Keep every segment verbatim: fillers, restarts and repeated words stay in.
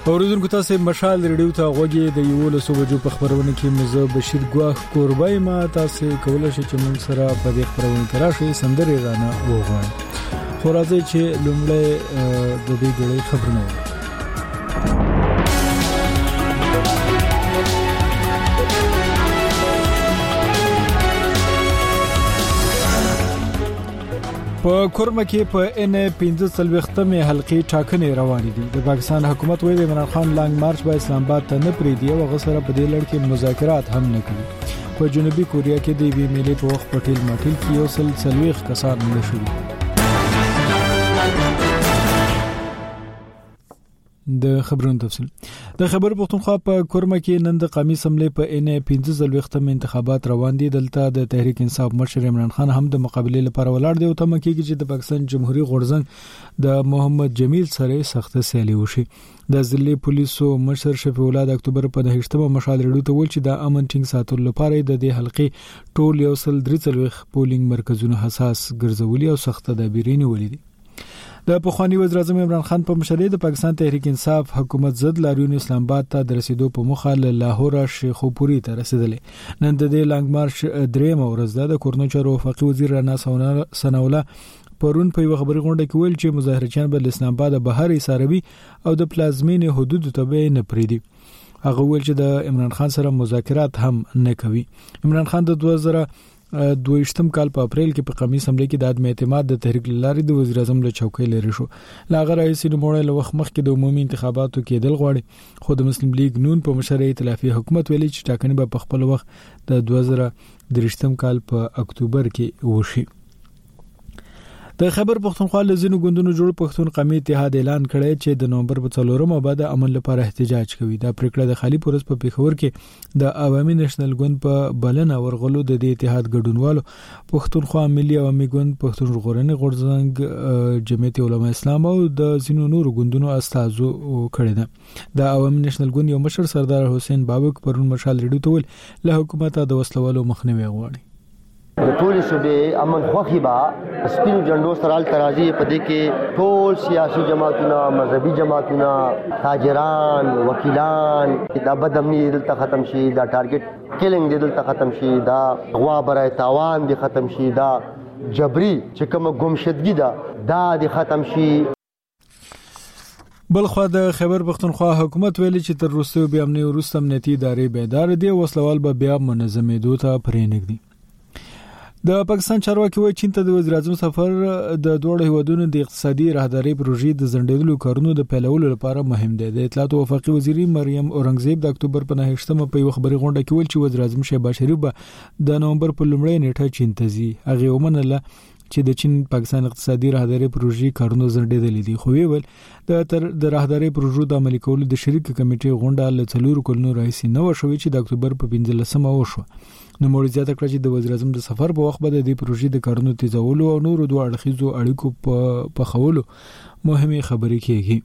اوریدونکو تاسو مشال ریډیو ته غوږی د یو له صبح جو په خبرونه کې مزه بشیر ګواخ قربای ما تاسو کولای شئ چې موږ سره په دې خبرونه کې راشي سندري رانه وغواړئ خو راځي چې لومړی د دې غړي خبرونه په کورما کې په ان پنځه څلويختمه حلقې ټاکنې روانې دي د پاکستان حکومت وایي د عمران خان لانګ مارچ به اسلام آباد ته نه پریدي او غسر په دې لړ کې مذاکرات هم نه کوي په جنوبي کوریا کې د وی میلې په وخت پټیل ماټیل کې یو سل څلويخ کسان مړ شوي د خبرونو تفصیل د خبر پښتونخوا په کورما کې نن د قومي سملې په ان پنځه څلويختم انتخابات روان دي دلته د تحریک انصاف مشر عمران خان هم د مقابله لپاره ولاړ دی او تم کېږي چې د پاکستان جمهوریت غورځنګ د محمد جمیل سره سخت سیالي وشي د ضلعي پولیسو مشر شفیع الله د اکتوبر په نهشتمه مشال ریډیو ته ویل چې د امن ټینګ ساتلو لپاره د دې حلقې ټول یو سل درې څلويخ پولینګ مرکزونه حساس ګرځولي او سخت تدابیر نیولې دي د پخوانی وزیر اعظم عمران خان په مشرۍ د پاکستان تحریک انصاف حکومت ضد لاریون اسلام آباد ته د رسیدو په مخه له لاهور شیخوپوري ته رسیدلې نن د دې لانګ مارش درېم ورځ د کورنو چارو وفاقي وزیر رانا سناوله پرون په یو خبري غونډه کې ویل چې مظاهرچیان به اسلام آباد بهر ایساروي او د پلازمین حدود ته نه پریدي هغه ویل چې د عمران خان سره مذاکرات هم نه کوي عمران خان د دوه زره دویشتم کال په اپریل کې په قومي سملې کې د عدم اعتماد د تحریک لاري د وزیر اعظم له چوکۍ لري شو لاغه رئیس نوموړی له وخت مخکې د عمومي انتخاباتو کې دل غواړي خو د مسلم لیگ نون په مشرۍ ائتلافي حکومت ویلي چې ټاکنې به په خپل وخت د دوه زره درې کال په اکتوبر کې وشي د خبر پښتونخوا له ځینو ګوندونو جوړ پښتون قومي اتحاد اعلان کړی چې د نومبر په څلورمه بعد امن لپاره احتجاج کوي دا پریکړه د خالی پورس په پیښور کې د عوامي نېشنل ګوند په بلنه ورغلو د دې اتحاد ګډونوالو پښتونخوا ملي عوامي ګوند پښتون ژغورنې غورځنګ جمعیت علماء اسلام او د ځینو نورو ګوندونو استازو کړی ده د عوامي نېشنل ګوند یو مشر سردار حسین بابک پرون مشال ریډیو ته ویل له حکومت د وسلوالو مخنیوي غواړي د ټول صوبې امن خوخي با سپینو جنډو سرال ترازی په دې کې ټول سیاسي جماعتونه مذهبي جماعتونه تاجران وکیلان دا بدامني دلته ختم شي دا ټارګټ کیلینګ دلته ختم شي دا غوا برای تاوان دي ختم شي دا جبري چې کوم ګمشدګي دا دا دي ختم شي بلخوا د خیبر پښتونخوا حکومت ویلي چې تر روسي بیا امنیتي وروسته امنیتي ادارې بیدار دي وسلوال به بیا منظمېدو ته پرېنګدي د پاکستان چارواکي وایي چین ته د وزیر اعظم سفر د دوه هیوادونو د اقتصادي راهداري پروژې د ځنډېدلو کارونو د پیلولو لپاره مهم دی د اطلاعات او وفاقي وزیر مریم اورنګزیب د اکتوبر په نهشتمه په یو خبري غونډه کې ویل چې وزیر اعظم شهباز شریف به د نومبر په لومړۍ نیټه چین ته ځي هغه ومنله چې د چین پاکستان اقتصادي راهداري پروژې کارونه ځنډېدلې دي خو ویل د تر د راهداري پروژو د عملي کولو د شریک کمیټې غونډه له څلورو کلونو راځي نو شوې چې د اکتوبر په پنځلسمه وشو نو موري زیاته کړ چې د وزیر اعظم د سفر په وخت به د دې پروژې د کارونو تیزولو او نورو دوه اړخیزو اړیکو په خولو مهمه خبرې کیږي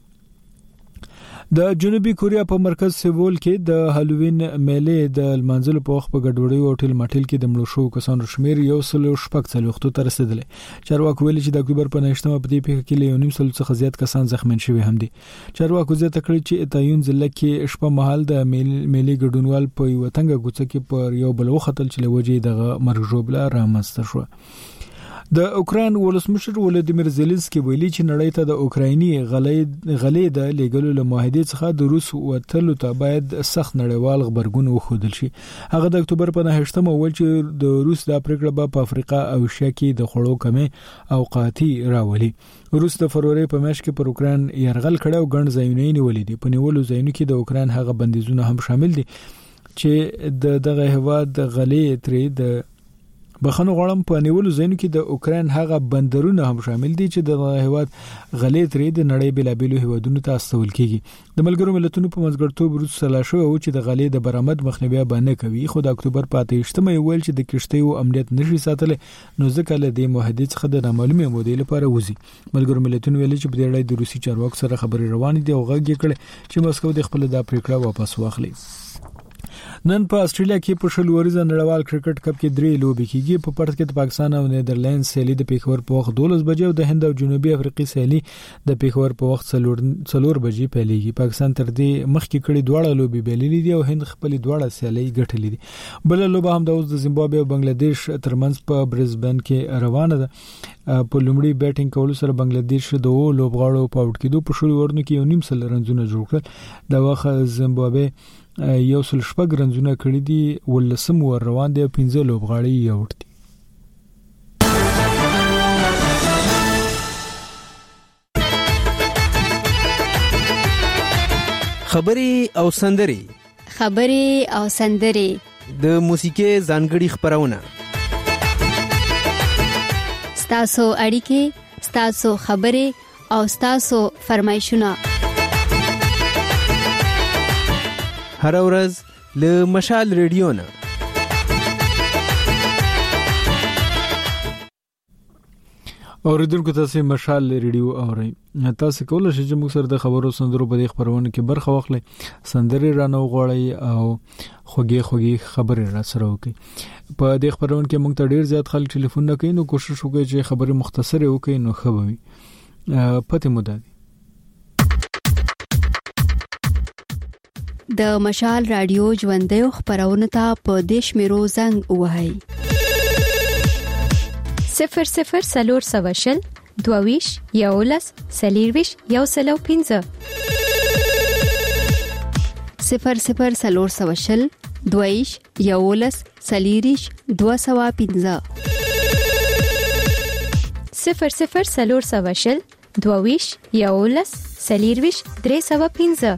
د جنوبي کوریا په مرکز سیول کې د هالووین میلې د المنزل په وخت په ګډوډي او ټیل ماټیل کې د مړو شو کسانو شمیر یو سل شپږ څلويختو ته رسیدلې چارواکو ویلي چې د اکتوبر په نهشتمه په دې پیښه کې له یو نیم سل څخه زیات کسان زخمین شوي هم دي چارواکو زیاته کړی چې تایون ضلع کې شپه مهال د میلې ګډونوال په یو تنګ کوڅه کې پر یو بل وختل چې لوجې د مرګ جوړه رامنځته شو د اوکران ولسمشر ولادیمیر زيلنسکي ویلي چې نړۍ ته د اوکرایني غلې غلې د لیګلو له معاهدې څخه د روس وټلو ته باید سخت نړیوال خبرګون وښودل شي هغه د اکتوبر په نهشتمه ویل چې د روس د پریکړه په افریقا او ایشیا کې د خړو کمې او قاطي راولي روس د فروری په میاشت کې پر اوکران يرغل کړو او ګڼ ځایونه نیولې دي په نیولو ځایونو کې د اوکران هغه بندیزونه هم شامل دي چې د دغه هواد غلې ترې د بخنو غړم په نیولو ځینو کې د اوکران هغه بندرونه هم شامل دي چې د هیواد غلې ترې د نړۍ بلابلو هیوادونو ته استول کیږي د ملګرو ملتونو په منځګړیتوب روس سلا شو او چې د غلې د برآمد مخنیوي باندې کوي خو د اکتوبر په اتهشتمه ویل چې د کشتیو امنیت نشي ساتل نو ځکه له دې معاهدې څخه د نامعلومه مودې لپاره وځي ملګرو ملتونو ویل چې په دې اړه د روسي چارواکو سره خبرې روانې دي او غږ یې کړ چې مسکو د خپل د پریکړه واپس واخلي نن په استرالیا کې په شل ورځ نړیوال کرکټ کپ کې درې لوبې کیږي. په پرت کې د پاکستان او نیدرلند سیالي د پیښور په وخت دولس بجې او د هند او جنوبي افریقا سیالي د پیښور په وخت څلور بجې پیلېږي. پاکستان تر دې مخکې کړي دواړه لوبې بیللې دي او هند خپل دواړه سیالي ګټلې دي. بل لوبه هم د اوس د زیمبابوې او بنگلاديش ترمنځ په برزبن کې روانه ده. په لومړي بیټینګ کولو سره بنگلاديش د او لوبغاړو په اوټ کېدو په شل ورونو کې یو نیم سل رنزونه جوړ کړل. د واخه زیمبابوې یو سل شپږ رنزونه کړی دي، ولسم ور روان دي، پنځه لوبغاړي یې اوټ دي. خبري او سندري خبري او سندري د موسیقي ځانګړي خبرونه، ستاسو اړیکې، ستاسو خبري او ستاسو فرمایشونه هر ورځ له مشال ریډیو نه. اوریدونکو تاسو مشال ریډیو اورئ. تاسو کولای شئ چې موږ سره د خبرو سندرو په دې خبرونه کې برخه واخلئ، سندري رانه وغواړئ او خوږی خوږی خبرې را سره وکړئ. په دې خبرونه کې موږ ته ډیر زیات خلک ټلیفون نه کوي، نو کوشش وکړئ چې خبرې مختصره وکړئ نو ښه به وي. پته مو ده د مشال رادیو ژوندۍ خبرونه ته په دیش میرو زنګ وهاي صفر صفر سلور سواشل دوویش یولس سلیرویش یو سلو پینزه صفر صفر سلور سواشل دوویش یولس سلیریش دو سوا پینزه صفر صفر سلور سواشل دوویش یولس سلیرویش درې سوا پینزه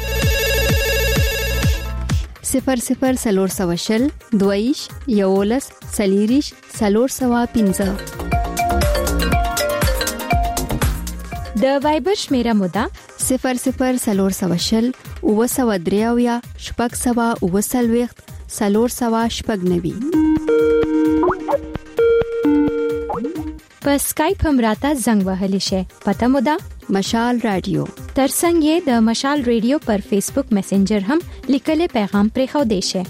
صفر صفر سلور سواشل دویش یولس سلیریش سلور سوا پینزه. د وایبر شمیره مودا صفر صفر سلور سواشل او سوا دریاویا شپږ سوا او سلويخت سلور سوا شپږ نوي. په سکایپ هم راته زنګ وهلی شي. پته مودا مشال رادیو. ترڅنګ یې د مشال رادیو پر فیسبوک میسنجر هم لیکلي پیغام پرې خو دی شي.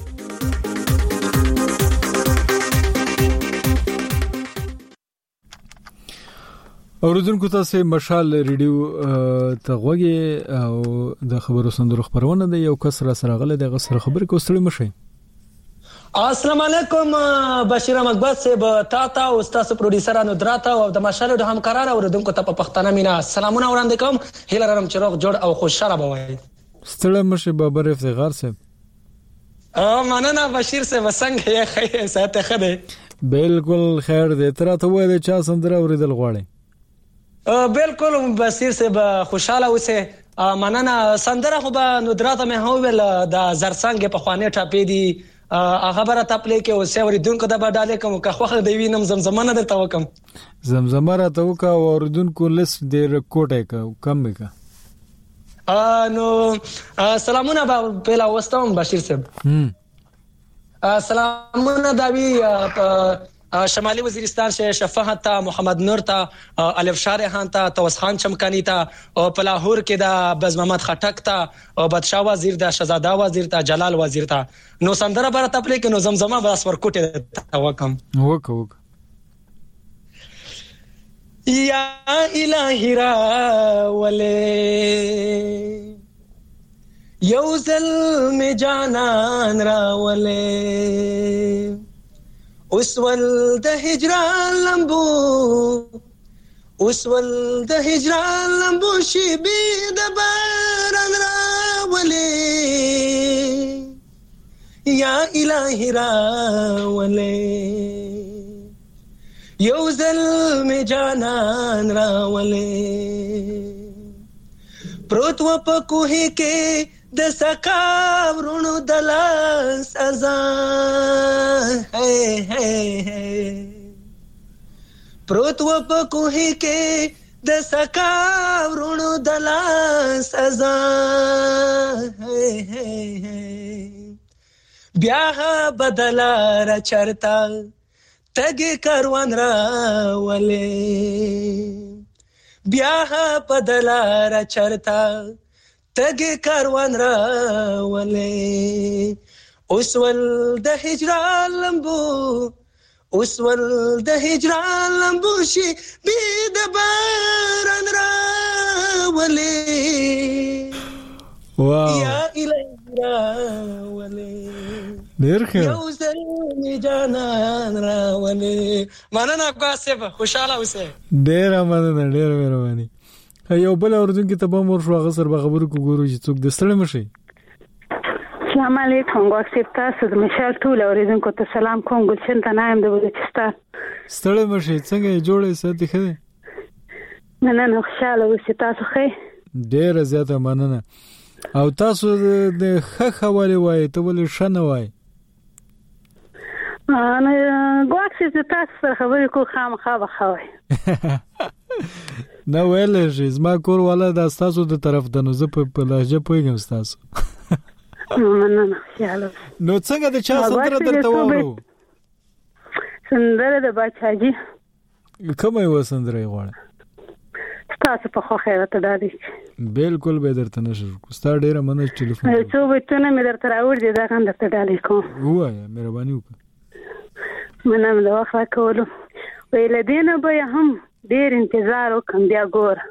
اوریدونکو تاسو مشال رادیو ته غوږی او د خبرو سندرو خبرونه د یو کس را سره غل د غسر خبر کوستړی مشي. السلام علیکم بشیر احمد بس صاحب، تا تا او تاسو پروډوسرانو دراته او د مشال د همکارانو اوریدونکو ته په پښتنه مینا سلامونه وړاندې کوم. هیله لرم چې روغ جوړ او خوشاله بوئ. ستړی مشه بابر افتخار صاحب. ا مننه بشیر صاحب، څنګه یې خیر ساته خده؟ بالکل خیر دې. تر ته وای د چا سندره اوریدل غواړي؟ ا بالکل بشیر صاحب، خوشاله اوسه. مننه. سندره خو به ندراته مې هو ول د زرسنګ په خوانه ټاپې دي هغه بره تپلې کې او سوري دونکو د باډاله کوم که خوخه دی وینم زمزمه درته وکم. زمزمه را ته وکا او اردوونکو لس ډیر کوټه کا کم کا. ا نو سلامونه به پیلا وستم بشیر صاحب. هم سلامونه داوی شمالي وزیرستان شه شفاعت تا محمد نور تا الف شارحان تا توس خان چمکانی تا او په لاهور کې دا بز محمد خټک تا او بادشاہ وزیر دا شهزاده وزیر تا جلال وزیر تا. نو سندره بر تپلې کې نو زمزمه بس ور کوټه وکم وک وک. یا الہی را ولې یو ظلم جانان را ولې اسول د هجران لمبو اسول د هجران لمبو شي بي د باران را ولې یا الہی را ولې یو ظلم جانان را ولې پروت و په کوه کې د سکاورونو دلاس ازان هي هي هي پروت و په کوه کې د سکاورونو دلاس ازان هي هي هي بیا بدلا را چرتا تګ کاروان را ولې بیا بدلا را چرتا تګ کاروان را ولې اوس ول د هجران لمبو اوس ول د هجران لمبو شي بي د باران را ولې واو یا الهی را ولې ډیر ښه یو ځل جانان را ولې مننه قاسم خوشاله اوسه ډیر مننه ډیر مهرباني یو بل اوردونکو ته به مور شو هغه سره به خبرو کو ګورو چې څوک د ستړي مشي السلام علیکم قاسم تاسو د مشال ټول اوریدونکو ته سلام کوم ګلشن ته نایم د بلوچستان ستړي مشي څنګه جوړې ساتي خې مننه خوشاله اوسئ تاسو ښه ډیر زیاته مننه او تاسو د ښه حواله وای ته ولې شنه وای انا ګواکس د تاسو سره خبرې کو خامخا بخوي نو ویل شي زما کور والا د تاسو د طرف د نو زه په لهجه پویګم تاسو مننه خوشاله نو څنګه د چا سندره درته وورو سندره د بچاجي کومه و سندره غواړه تاسو په خو خیرته دادی بالکل به درته نشو ستا ډیره مننه ټلیفون څو وختونه مې درته راوړ دي دا غند درته ډالې کوم وایا مهرباني وکړه مننه د وخت راکولو ویل دینه به هم ډیر انتظار وکم بیا ګور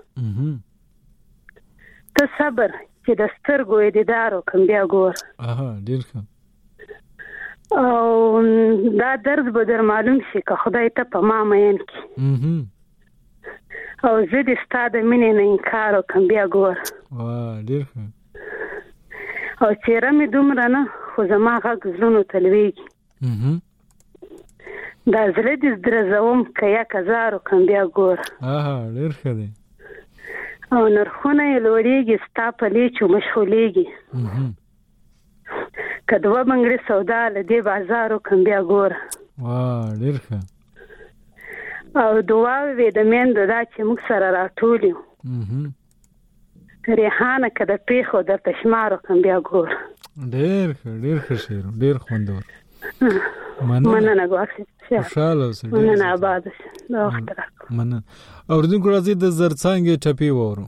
ته صبر چې د سترګو دیدار وکم بیا ګور اها ډیر ښه او دا درد به در معلوم شي که خدای ته په ما مین کی او زه د ستاده مینې نه انکار وکم بیا ګور واه ډیر ښه او چیرې مې دومره نه خو زما غږ زړونو ته لویږي دا زړه دې درځوم که یک هزار وکم بیا ګور اها ډیر ښه دی او نرخونه یې لوړېږي ستا په لیچو مشغولېږي که دوه بنګړي سودا له دې بازار وکم بیا ګوره واه ډېر ښه او دعاوې وې د میندو دا چې موږ سره راټول یو ریحانه که د پیښو درته شمار وکم بیا ګوره ډېر ښه ډېر ښه شعر ډېر خوندور مننه ګواکسي خوشاله اوسئ مننه آباد اوسئ د وخت راکړه مننه اورېدونکو راځئ د زرڅانګې ټپې واورو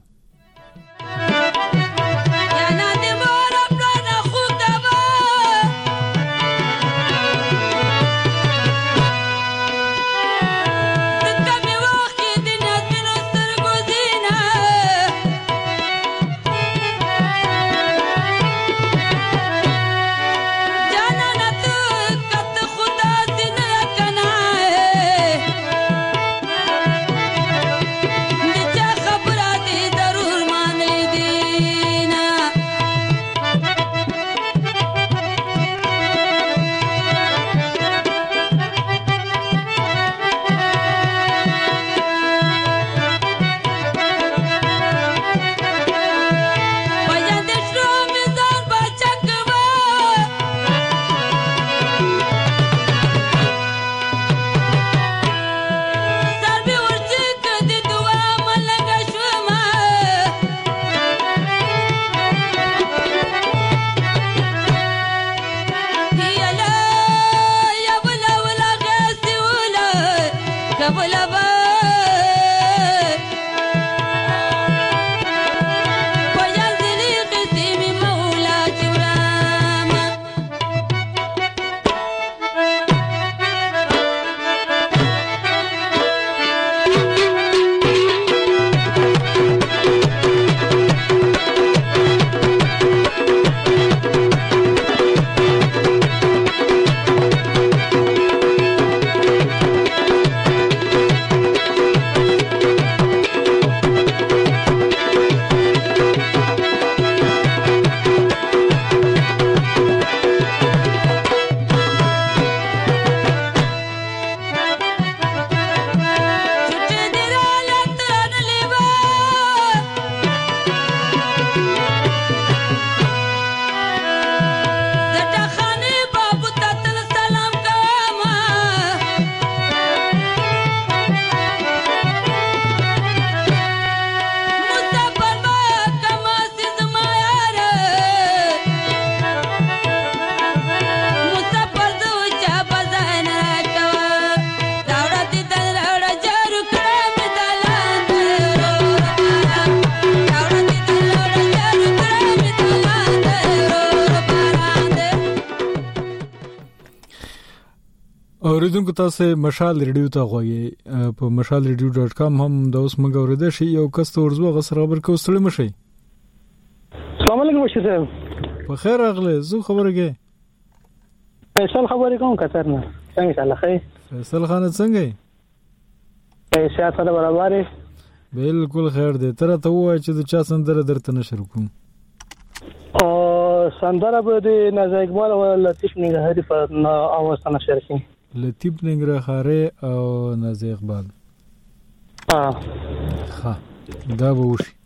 اوریدونکو تاسو مشال ریډیو ته غوږی په مشال ریډیو ډاټ کام هم د اوس مګ اوریدل شي یو کس ته ورزو غسر خبر کو ستړي مشي. السلام علیکم بشیر صاحب. په خیر اغله زو خبره کې فیصل خبرې کوم کتر نه څنګه الله خیر. فیصل خان څنګه پیسې سره برابر بالکل خیر دی. تر ته وای چې د چا سندره درته نشر کوم او سندره به د نازا اقبال او لطیف نگهری په اواز سره نشر کړي. لطیف نگهری او نازا اقبال ها ها دا به وشي.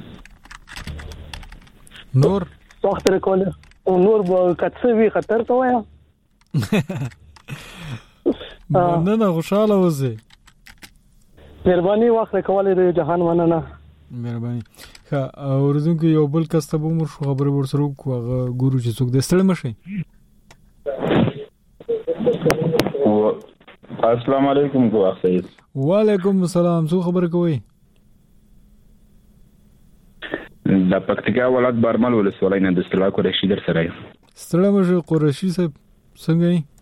نور وخت رکول او نور به کڅوي خطر ته وایا نه نه خوشاله اوسه. مهرباني وخت کولای د جهان مننه. مهرباني. ښه اوریدونکو یو بل کس ته به مو خبرې ورسره کوغه ګورو چې څوک د ستړي مشي. السلام علیکم ګو سید. وعلیکم السلام. څو خبر کوي؟ د پکتیکا ولایت برمل ولسوالۍ نه د استلا قریشي در سره. ستړي مشي قریشي صاحب څنګه یې؟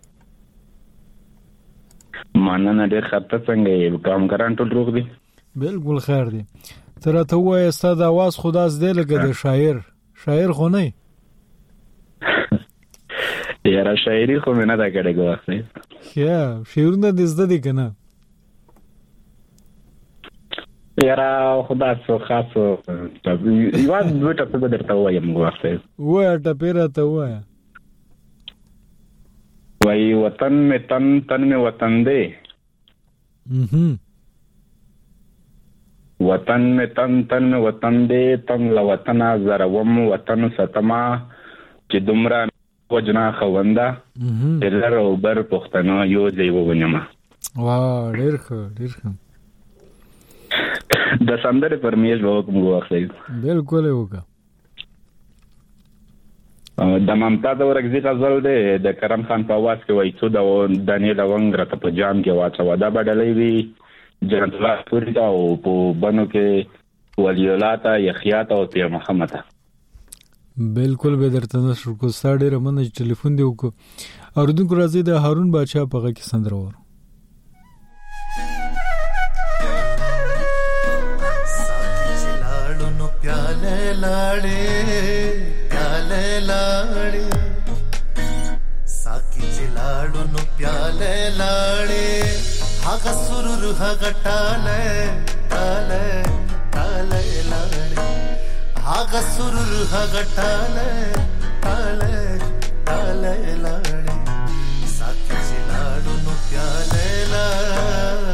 ماننه ډېر خطر څنګه یې کام ګران ټول روغ دي؟ بالکل خیر دی. تر ته وای استاد आवाज خداس دی لکه د شاعر شاعر خو نه یاره شاعري خو نه دا کړه ګوښه. یا شعرونه د زده دي کنه یاره خدا څو خاصو یو دوه ټکو به درته وایم ګوښه. وای ټپیرا ته وای وای وطن میں تن تن میں وطن دے mhm وطن میں تن تن میں وطن دے تن لا وطن زروم وطن ستما چې دومره وجنا خوندا تر او بر پښتنو یو ځای وونیما. واه ډیر ښه ډیر ښه. د سندره پرمیش وکم غوښه. بالکل وکړه. د ممتاز ورغزي غزل دی د کرم خان په आवाज کې وایي څو د دانیل ونګ راته په جام کې واچو دا بدلې وی جنت الله پوری دا او په بنو کې ولی الله تا یخیات او پیر محمد. بالکل به درته نشو کو ساډه رمنه ټلیفون دی وکړه. اوردونکو راځي د هارون بادشاہ په غږ کې سندره ور ساتي لاړو نو پیاله لاړې لاړې ساکی چلاړو نو پیاله لاړې هغه سرور هغه ټاله ټاله ټاله لاړې هغه سرور هغه ټاله ټاله ټاله لاړې ساکی چلاړو نو پیاله لاړې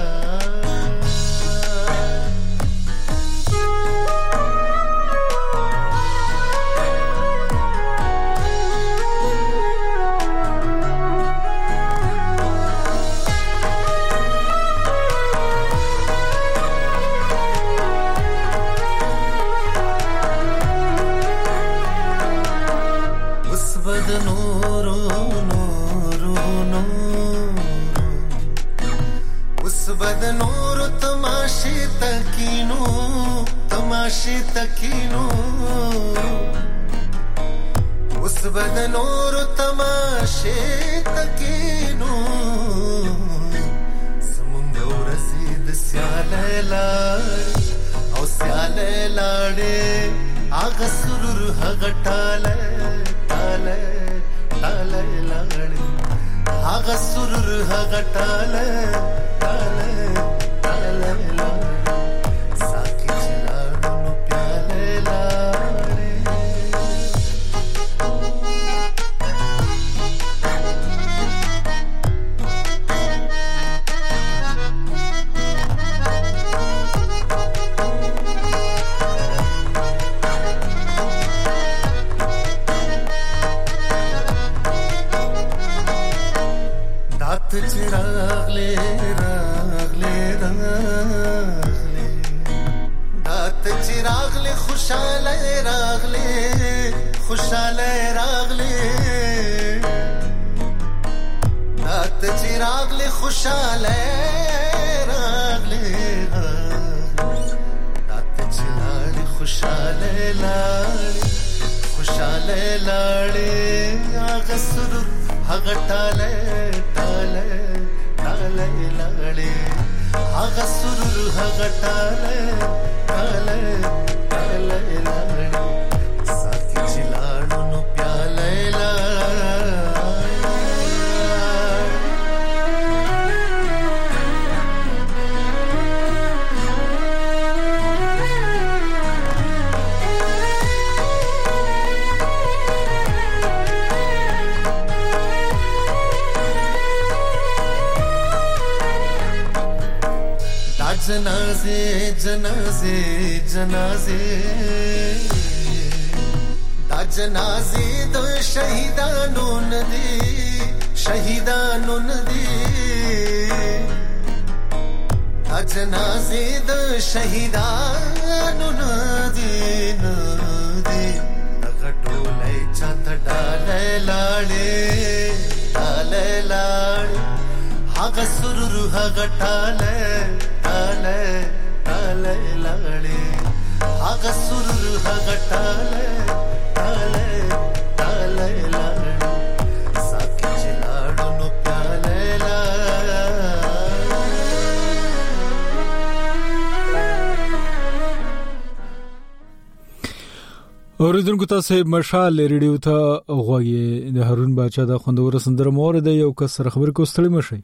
تکینو اس بدن اور تماشے تکینو سمنگ رسید سیاله لاړ او سیاله لاړې هغه سرور هغه ټاله ټاله ټاله لاړې هغه سرور هغه ټاله ټاله ټاله لاړې راغلے راغلے راغلے دات چراغلے خوشالے راغلے خوشالے راغلے دات چراغلے خوشالے راغلے دات چراغلے خوشالے لاړې خوشالے لاړې هغه سرور هغه ټاله ټاله هغه سرور هغه ټاله ټاله ټاله لاړې ساتي چې لاړو نو پیاله जनाजे जनाजे जनाजे दा जनाजे दो शहीदानों नदी शहीदानों नदी दा जनाजे दो शहीदानों नदी नदी तकटोले चात डाले लाड़े डाले लाड़े हाग सुरु हाग टाले टाले टाले लाड़े हाग सुरु हाग टाले टाले टाले लाड़े साकी चिलाड़ो नो प्याले ला اوریدونکو تاسو مشال ریډیو ته غوږی د هارون بچا د خوندور سندره مور د یو کس سره خبر کوستړی مشي.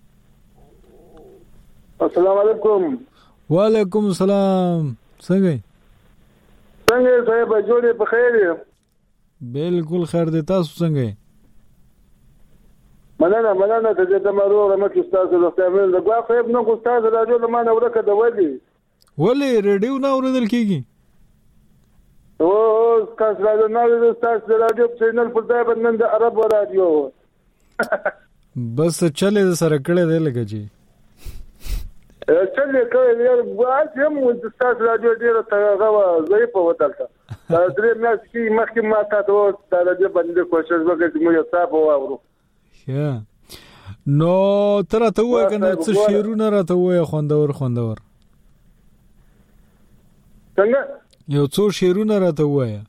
السلام علیکم. وعلیکم السلام. څنګه څنګه صاحب جوړې په خیر یې؟ بالکل خیر دی. تاسو څنګه یې؟ مننه مننه ته دې تمرو رمک استاد د استعمال د غوا خیب نو استاد راجو لمانه ورکه د ودی ولې ریډیو نه اوریدل کیږي؟ او کاس راځي نو د استاد رادیو چینل پر ځای باندې د عرب رادیو بس چلے سره کړه دی لګی جی چلے کړه دی واځ هم د استاد رادیو ډیر ته غوا ضعیف ودلته دا درې میاشتې کې مخکې ما تاسو د رادیو باندې کوشش وکړ چې مو یو تاسو واورو. ها نو تر ته وای کنه څه شیرونه راته وای خوندور خوندور څنګه یو څو شیرونه راته وایا.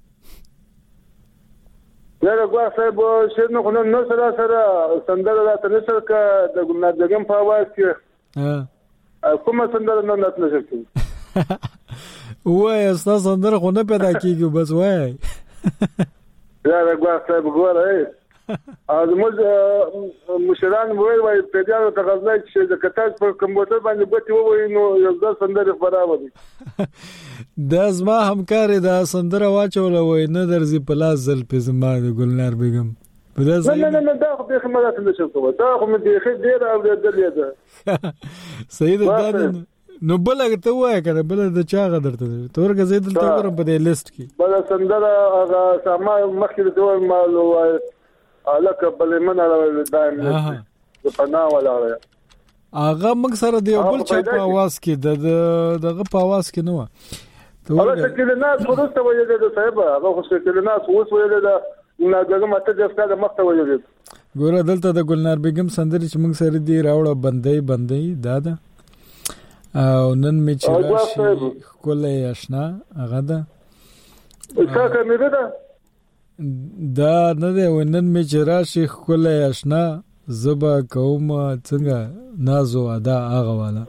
یا غوا صاحب شیرونه خو نو سره سره سندره راته نشر کا د ګلنار دغم په आवाज کې ها کومه سندره نه نت نشر کی وای اساس سندره خو نه پیدا کیږي بس وای یا غوا صاحب ګوره از موږ مشران وای وای په دې اړه تغذای چې د کتاب په کمپیوټر باندې بټي وای نو یو ځل سندره برابر دي. دا زما همکار دا سندره واچول وای نه درځي په لاس ځل په زما د ګلنار بیگم په دا ځای نه نه دا خو به خمرات نشو کوه دا خو مې خې ډیر او درلې ده صحیح ده. نو بل ته وای کنه بل د چا غدرته تورګه زید ته ورم په دې لیست کې بل سندره هغه سما مخکې د مال وای الک بل من دائم د پنا ولا هغه موږ سره دی بل چا په आवाज کې د دغه په आवाज کې نو هغه چې له ناس ورسته وایي د صاحب هغه خو چې له ناس اوس وایي دا نه دغه ماته د ښکار مخته وایي ګوره دلته د ګلنار بیگم سندري چې موږ سره دی راوړه بندي بندي دادا او نن می چې راشي کله آشنا هغه دا څه کوي دا دا نه دی ونن می چې راشي کله آشنا زبا کوم څنګه نازو ادا هغه والا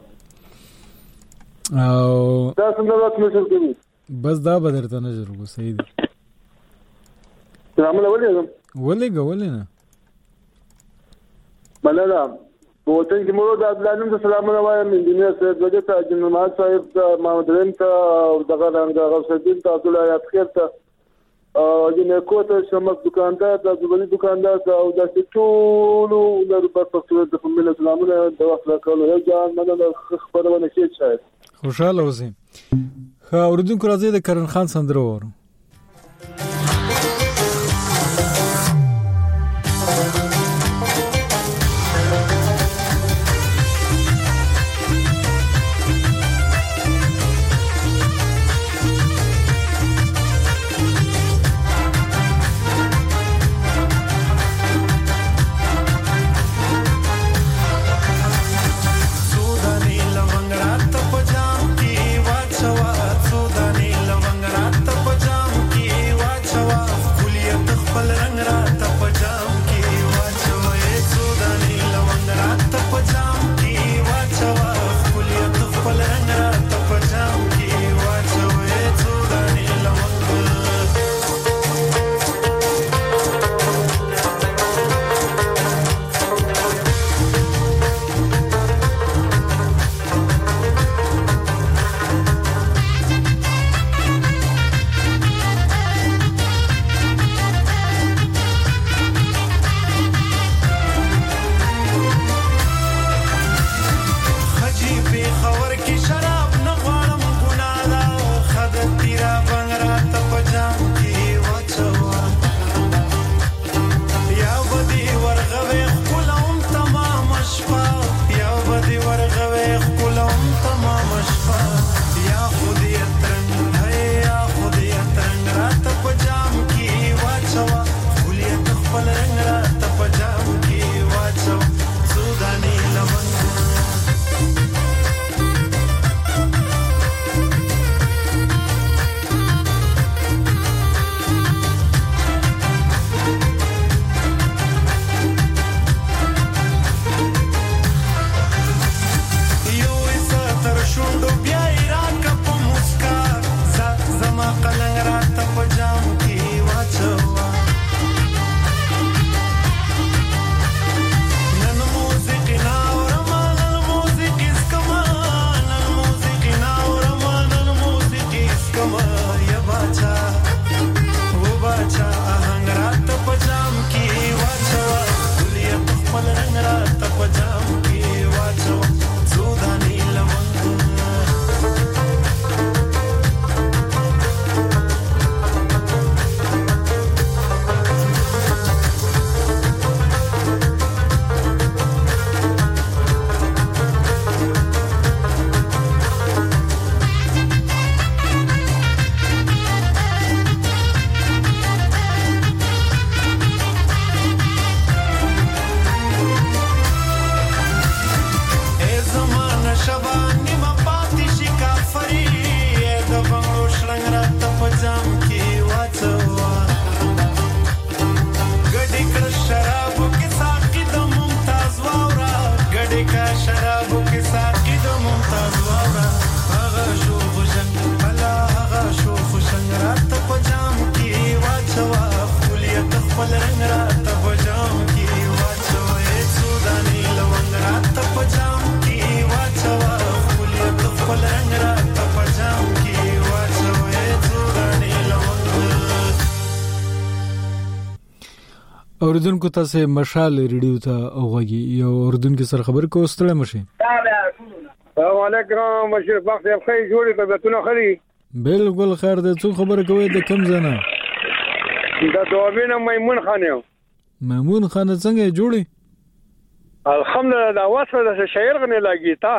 او دا څنګه وخت نشو کوي بس دا بدرته نه جوړو صحیح دی. سلام علیکم. ولې ولې نه بلدا وطن کې مو د عبدالعلم سلام علیکم انجینر سید وجه ته جنرال صاحب ته محمد رحیم ته دغه رنګ غوث الدین ته عبد الله یاد خیر ته او د کوټه شمک دکاندار د زبلی دکاندار او د ټولو د ربط په صورت د فاميله سلامونه د وخت راکول یو ځان مننه خبرونه کې شاید خوشاله اوسئ. خو اوردونکو راځي د کرن خان سندره وورو. Pajama راته پجام کې واچو زودانی لونګ اوردونکو تاسو مشال ریډیو ته اوغږی یو اوردونکو سره خبر کو ستړی مشي. السلام علیکم مشرف بخت صاحب خی جوړی طبيعتونه خري بالکل خیر ده. څو خبر کوي د کم زنه د دوامینه میمون خان یو. میمون خان څنګه جوړی؟ الحمدلله دا واسه د شاعر غنه لاګی تا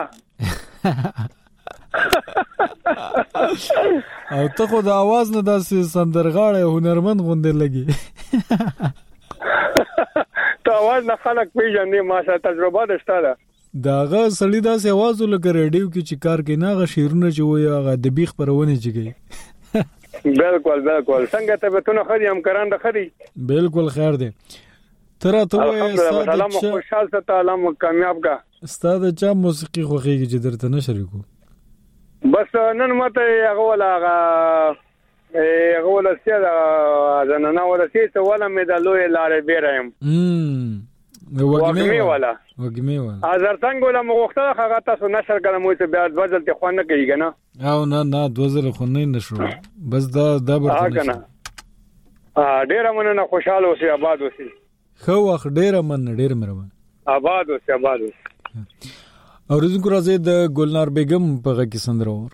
او ته خو د आवाज نه داسې سندرغاړی هنرمند غوندې لګي. ته आवाज نه خلک پیژنې ما سره تجربه ده. داغه سړی داسې आवाज ولګ ریډیو کې چې کار کوي ناغه شیرونه چې وي هغه د بیخ پرونه چګي. بالکل بالکل څنګه ته به تونه خري هم کران د خري. بالکل خیر دی. ترا ته الحمدلله سلام خوشحال ته عالم کامیاب کا. استاد چا موسیقي خوخیږي چې درته نه شریکو. بس نن ماته هغه ولا هغه هغه ولا سیاده زنانه ولا سیاده ولا مدالوی لارې بیرم. امم وګمه ولا وګمه ولا ازر څنګه ولا مغوخته هغه تاسو نشر کړم وي ته بیا ځل ته خوانه کوي کنه. او نه نه دوزل خو نه نشو بس دا دا برته کنه. ا ډیر مننه خوشاله اوسې آباد اوسې. خو وخت ډیر من ډیر مرمه آباد اوسې آباد اوسې. او رزق راځي د ګلنار بیگم په غږ کې سندره ور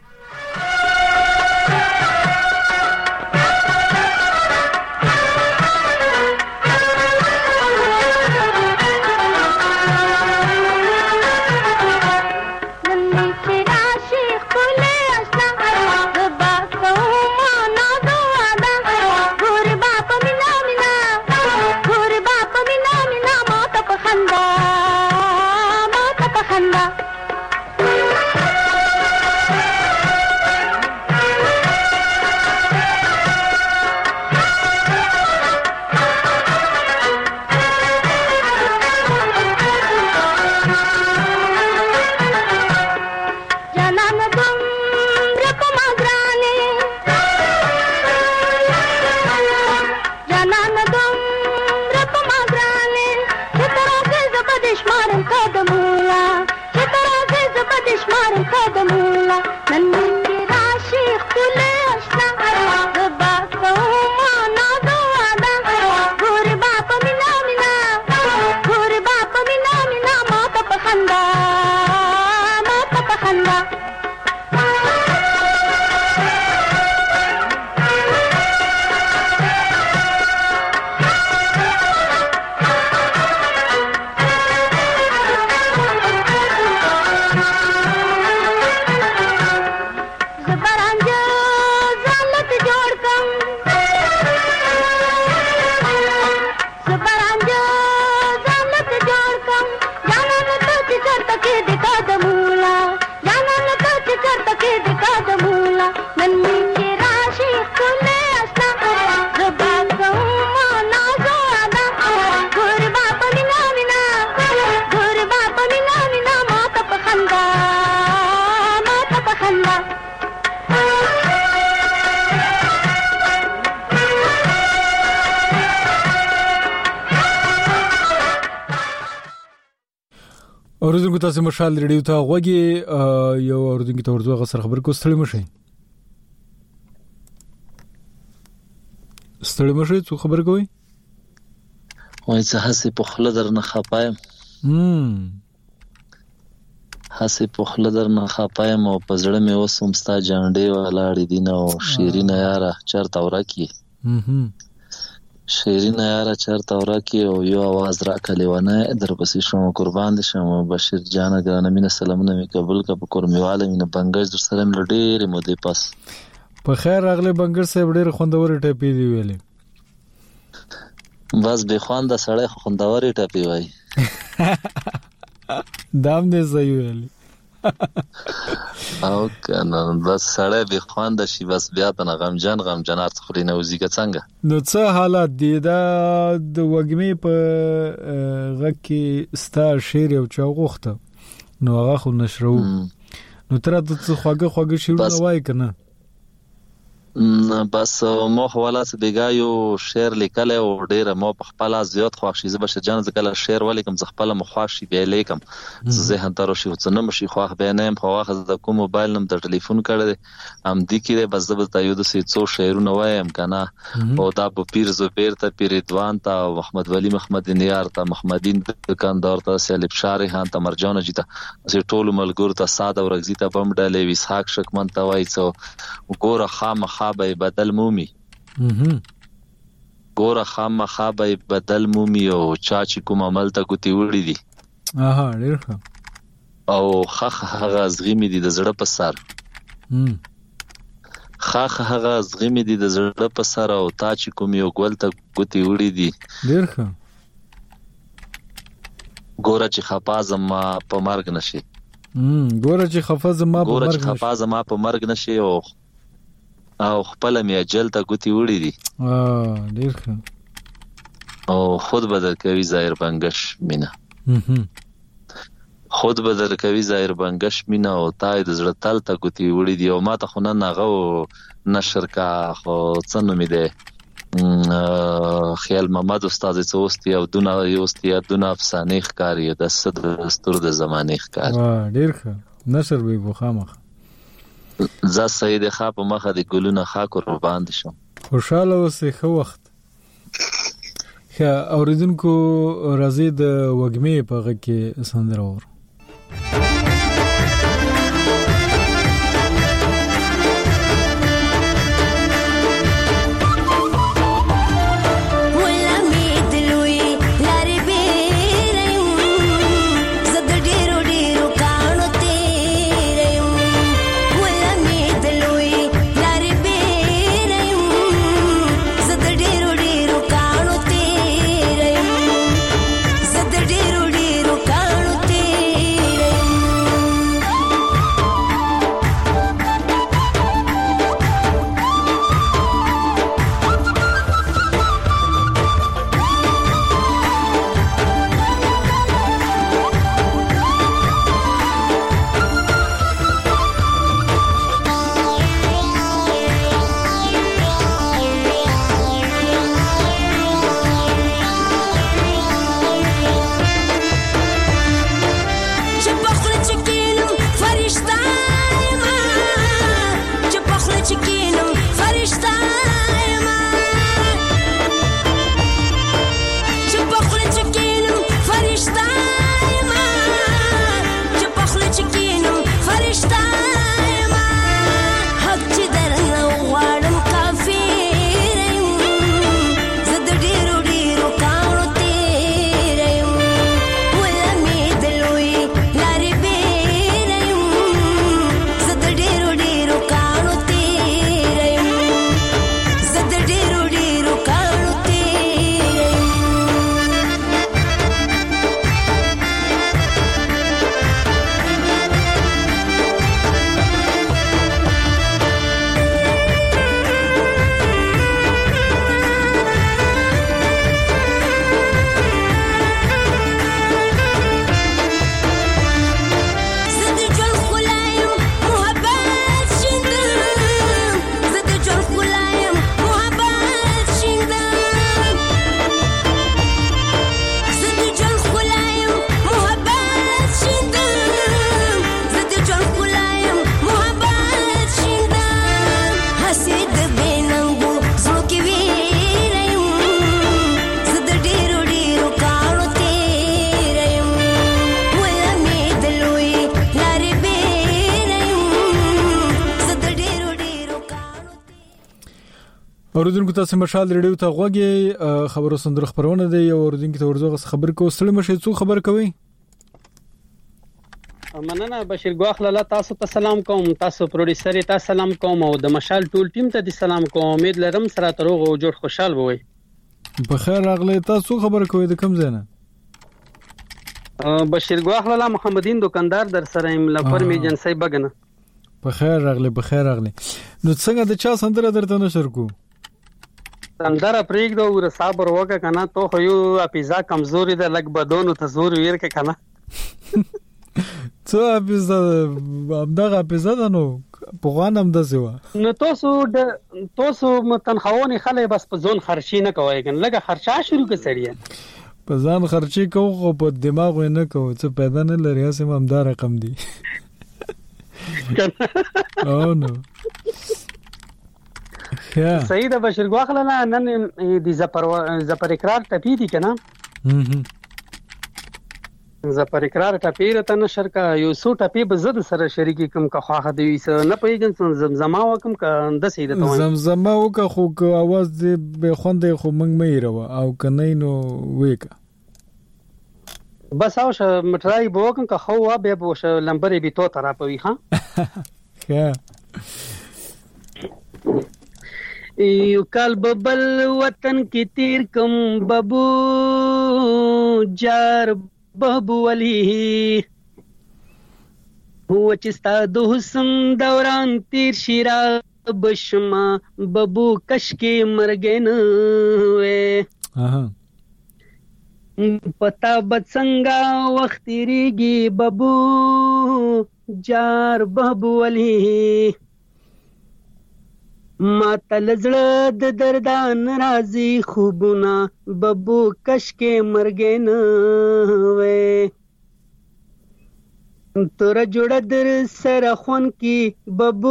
اوردونکو تاسو مشال ریډیو ته غوږی یو اوردونکو ته ورځو غسر خبر کو ستړي مشي ستړي مشي څه خبر کوي وای څه هسه په خله درنه خپایم هم هسه په خله در نه خپایم او په زړه مې وسوم ستا جانډې ولاړې دي نو شیرینه یاره چرته ورکی هم شیرینه یاره چرته ورکی او یو आवाज را کلیونه در پسې شوم قربان دي شم بشیر جان ګرانه مینه سلامونه می قبول کا په کورمیواله مینه بنګج در سره مل ډېر مو دی پاس په خیر راغله بنګر صاحب ډېر خوندور ټپی دی ویلې بس به خوانده سړی خوندور ټپی وای دام دې صحیح ویلې او کنه بس سړی به خوانده شي بس بیا ته غم جان غم جنات خوري نه وزیګه څنګه نو څه حالات دي دا د وګمې په غږ کې ستا شعر او چاغوخته نو هغه خو نشرو نو تر ته څه خواږه خواږه شعرونه وای کنه بس مو حواله بیګایو شعر لیکل او ډیره مو په خپل زیات خوښي زبر شجان زکل شعر ولیکم ز خپل مخواشي به لیکم زه هنتر شي وڅنه مشي خو به نه په واخه د کوم موبایل نم د ټلیفون کړه ام دي کې بس د تایو د سې څو شعرونه وایم کنه او دا په پیر زبیر ته پیردوان ته محمد ولی محمد نیار ته محمدین دکاندار ته سلیب شاري هان ته مرجان جیته زه ټول ملګر ته ساده ورغزي ته بم ډلې وسحاق شکمن ته وای څو ګوره خام خابه بدل مومي ګوره خام خابه بدل مومي او چا چې کوم عمل ته ګوتی وړي دي اها ډیر ښه او خخ هغه زغمی دي د زړه په سر خخ هغه زغمی دي د زړه په سر او تا چې کوم یو ګول ته ګوتی وړي دي ډیر ښه ګوره چې خپا زما په مرګ نشي ګوره چې خپا زما په مرګ نشي ګوره چې خپا زما په مرګ نشي او او خپل می اجل ته ګوتی وړي دي ا ډیر ښه او خود بدل کوي ظاهر بنگش مینا خود بدل کوي ظاهر بنگش مینا او تای د زړه تل ته ګوتی وړي دي او ما ته خو نه نغه نشر کا خو څنګه می ده خیال محمد استاد څوستي او دونه یوستي دونه افسانه ښکاری د صد دستور د زمانه ښکاری وا ډیر ښه نشر به بوخامخ ز سید خا په مخه د ګلونه خا قربان دي شم خوشاله اوسې خو وخت خا اوریدونکو راځي د وګمې په غږ کې سندره اور ډیرو ډیرو کانو ته اوردونکو تاسو مشال ریډیو ته غوږی خبرو سندره خبرونه دی او اوردونکو ته ورزوغه خبر کو ستړي مشه څو خبر کوي مننه بشیر ګواخله تاسو ته سلام کوم تاسو پروډوسر ته سلام کوم او د مشال ټول ټیم ته سلام کوم امید لرم سره تروغ او جوړ خوشحال وي بخیر راغلی تاسو خبر کوي د کوم ځای نه بشیر ګواخله محمدین دکاندار در سره ایم لپاره ایجنسی بغنه بخیر راغلی بخیر راغلی نو څنګه د چا سندره درته نشر کو سندره پریږدو ور صبر وکه کنه تو خو یو اپیزا کمزوري ده لګ بدونو ته زور ورکه کنه څه اپیزا دغه اپیزا ده نو په غوانم د سیوا نو تاسو د تاسو متنخونی خلې بس په ځون خرچي نه کوي کنه لګه خرچا شروع کړئ په ځان خرچي کوو خو په دماغ نه کوو څه پیدا نه لري اسه همدار رقم دی او نو یا سید بشیر ګواخله نن د زپر زپر اقرار ټپی دي کنه زپر اقرار ټپی رته نشر کا یو سو ټپی به زد سره شریکی کوم کا خواخه دی نه پیګن زمزما وکم کا د سید ته زمزما وک خو اواز دی به خوند خو منګ مې روا او کنه نو وېکا بس اوش مټرای بوکم کا خو وا به بوش لمبرې به تو ترا پوي ها ها یو کال ببل وطن کی تیر کم ببو جار بابو ولی هو چستا د حسن دوران تیر شیرا بشما ببو کش کې مرګن وې اها پتا بڅنګا وخت ریږي ببو جار بابو ولی ما تلزړه د دردان راځي خوبونه ببو کش کې مرګن وې تور جوړ در سره خون کې ببو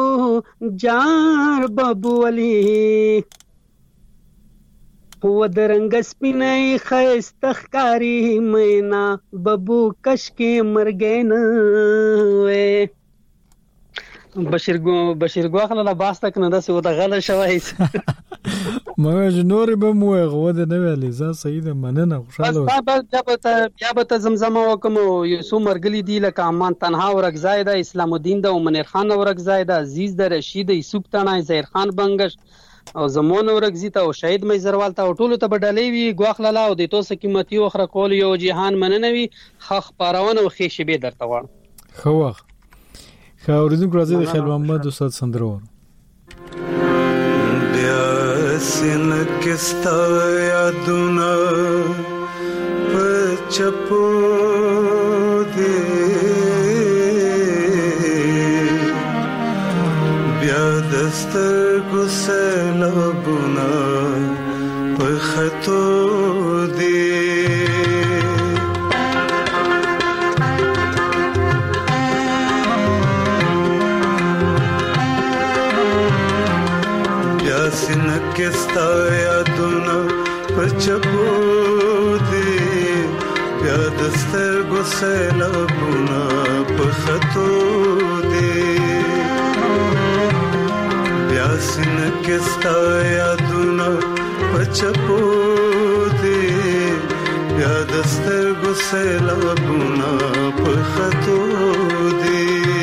جار بابو ولی هو درنګ سپینای خستخکاری مینا ببو کش کې مرګن وې بشیر ګو بشیر ګواخله لا باسته کنه د سو د غل شوي مې جنور به مو غو د نه ویلې ز صحیح ده مننه خوشاله بس بس بیا به بیا به زمزمه وکم یو سو مرګلی دی لکه امان تنها ورک زائده اسلام الدین د منیر خان ورک زائده عزیز د رشید یوسف تنای زهیر خان بنگش او زمون ورک زیته او شهید مې زروال ته ټولو ته بدلې وی ګواخله لا او د توسه قیمتي اخره کول یو جهان مننوي خخ پارونه او خېشي به درته وړ خو وخت خاوردون راځي د خیل محمد استاد سندرور بیا سن کستا یادونه پچپو دې بیا دستر ګسلبونه په خطو دې سنکستا یادونه پچپو دی بیا دستر گسلبونه پخطو دی بیا سنکستا یادونه پچپو دی بیا دستر گسلبونه پخطو دی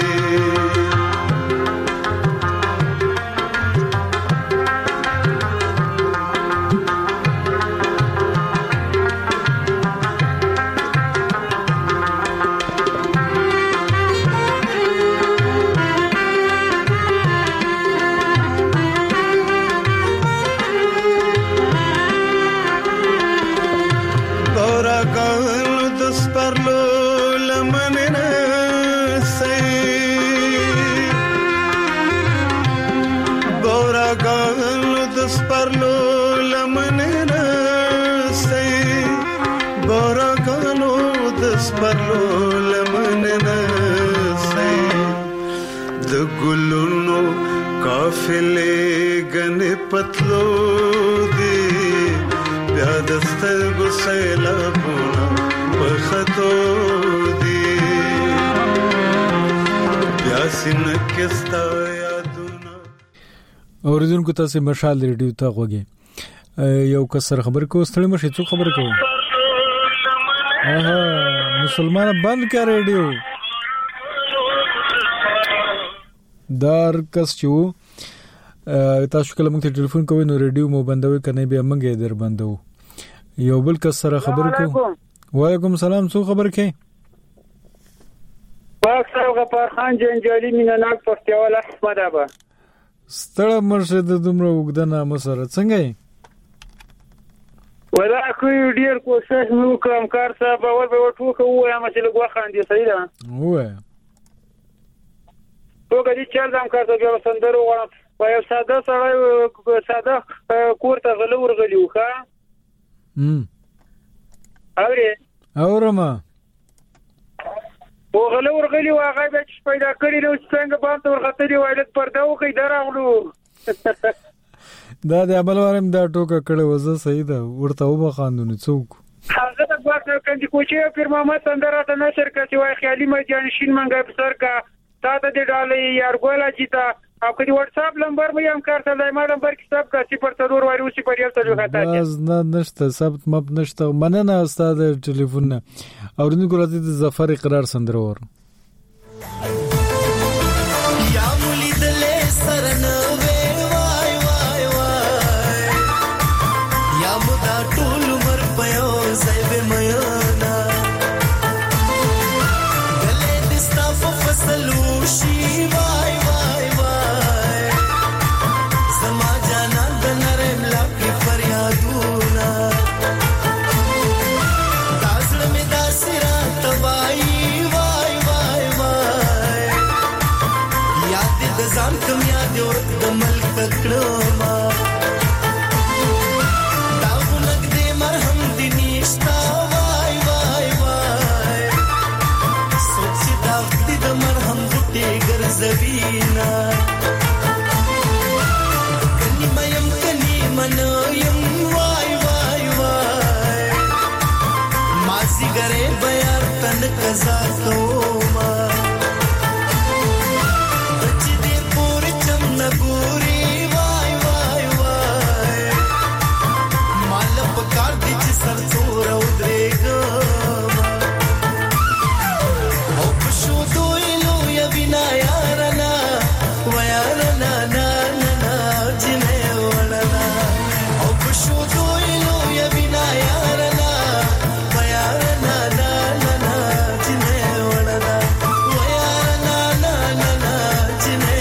काफिले गने पतलो दे बया दस्तर गुसैला बुना पखतो दे बया सिन किस्ता यादुना اوریدونکو تاسو مشال ریډیو ته غوږی یو کسر خبر کو ستړي مشه څو خبر کو اها مسلمان بند کړ ریډیو دار کس چو تاسو کله موږ ته ټلیفون کوئ نو ریډیو مو بندوي کنه به موږ در بندو یو بل کسر خبر کو وعلیکم السلام څو خبر کې پاکستان غفار خان جنجالي میناناک پښتیوال احمد ابا ستړه مرشد دومره وګدنه مسره څنګه یې ولا کوي ډیر کوشش مو کوم کار صاحب اول به وټوکه وایم چې لګوا خاندي صحیح ده وای تو کدي چل دم کار ته بیا سندرو غواړم وای ساده سره ساده کور ته غلو ورغلیو ښا هم اوري اورما او غلو ورغلیو هغه به پیدا کړی نو څنګه باندې ورغته دی وایلت پرده وکي دراغلو دا د عمل وارم دا ټوکه کړه وزه صحیح ده ورته وبه خاندونه څوک هغه د بار کندي کوچي پیر محمد اندره ته نشر کړي وای خیالي مې جانشین منګه بسر کا تا ته دی ډالې یار ګولا چیتا او کدي واتس اپ نمبر مې هم کارته لای ما نمبر کې حساب کا صفر څلور وایو صفر یو څلور غتا باز نه نشته ثبت مب نشته مننه استاد ټلیفون نه اورنی ګورته د ظفر اقرار سندرور یا مولي دلې سرنه وای وای وای یا مدا ټول مر پيو زيب ميانا دلې دستا فصلو شي وای وای وای سما جانا دنرم لکه فریادونه داسل می داسرا توای وای وای وای یاد د ځان کوم یاد ورک د ملک کړما دا ونګ دې مرهم دې نشتا وای وای وای سوچ دا دې د مرهم غټي ګرځوینا کني مېم کني منویم وای وای وای ماسي ګره بیا تن کزا کوما نګوري وای وای وای مال په کار دي چې سر څور او درېګا او په شو دوی نو یا بنا یارنا ويارنا نا نا جنه ولنا او په شو دوی نو یا بنا یارنا ويارنا نا نا جنه ولنا ويارنا نا نا جنه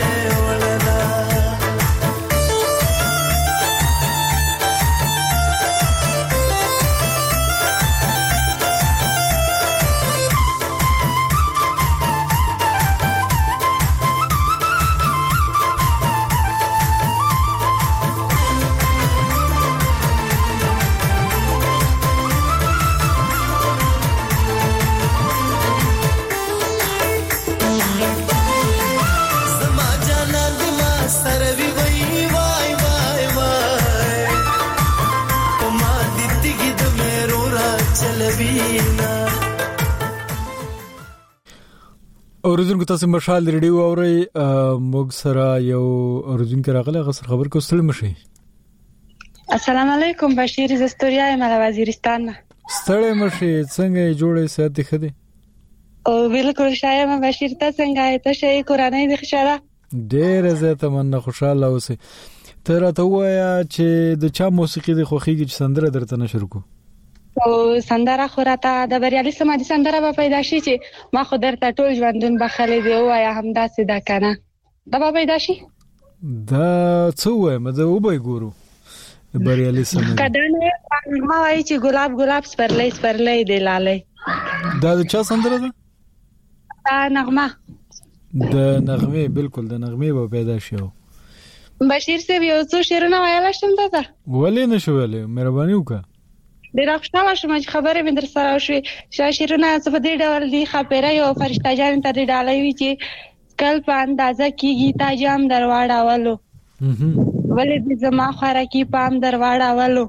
اوریدونکو تاسو مشال ریډیو اوري موږ سره یو اوریدونکو راغله غسر خبر کو ستل مشي السلام علیکم بشیر زستوریا مال وزیرستان ستړی مشي څنګه جوړې ساتي خدي او بالکل شایم بشیر ته څنګه ته شي قرانه دي خشاله ډېر زه تمنه خوشاله اوسه تر ته وایا چې د چا موسیقي د خوخيږي چې سندره درته نشر کو او سندره خوراته د بریالي سمادي سندره به پیدا شي چې ما خو درته ټول ژوندون بخلې دی وایا همدا سیدا کنه دا به پیدا شي دا څه وایم زه وبای ګورو د بریالي سمادي کډه نه ما وایي چې ګلاب ګلاب سپرلې سپرلې دی لاله دا د چا سندره ده دا نغمه د نغمه بالکل د نغمه به پیدا شي بشیر سے یو څو شعرونه ویل شم ته ولې نشو ویلې مهرباني وکړه ډیر خوشاله شوم چې خبرې مې در سره شوې شاعرونه څه په دې ډول دي خبره یو فرشته جان ته ډالې وی چې کل په اندازه کېږي تا جام درواړاولو ولې دې زما خوره کې پام درواړاولو